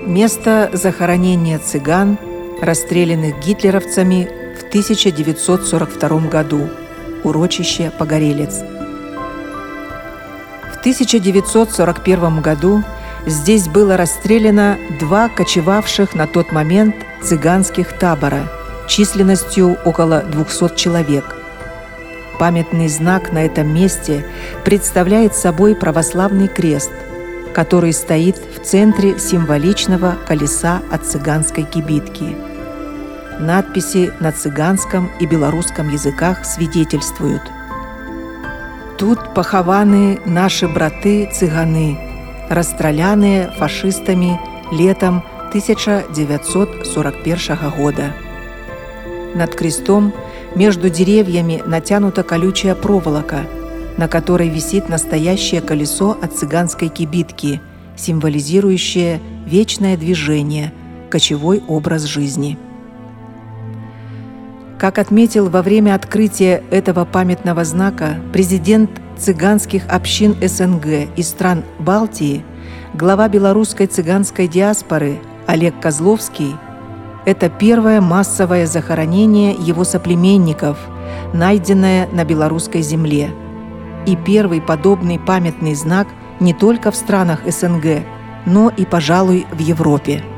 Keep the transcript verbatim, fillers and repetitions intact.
Место захоронения цыган, расстрелянных гитлеровцами в тысяча девятьсот сорок втором году. Урочище Погорелец. В тысяча девятьсот сорок первом году здесь было расстреляно два кочевавших на тот момент цыганских табора численностью около двухсот человек. Памятный знак на этом месте представляет собой православный крест, который стоит в центре символичного колеса от цыганской кибитки. Надписи на цыганском и белорусском языках свидетельствуют: «Тут похованы наши браты-цыганы, расстрелянные фашистами летом тысяча девятьсот сорок первого года». Над крестом между деревьями натянута колючая проволока, на которой висит настоящее колесо от цыганской кибитки, символизирующее вечное движение, кочевой образ жизни. Как отметил во время открытия этого памятного знака президент цыганских общин СНГ и стран Балтии, глава белорусской цыганской диаспоры Олег Козловский, это первое массовое захоронение его соплеменников, найденное на белорусской земле, и первый подобный памятный знак не только в странах СНГ, но и, пожалуй, в Европе.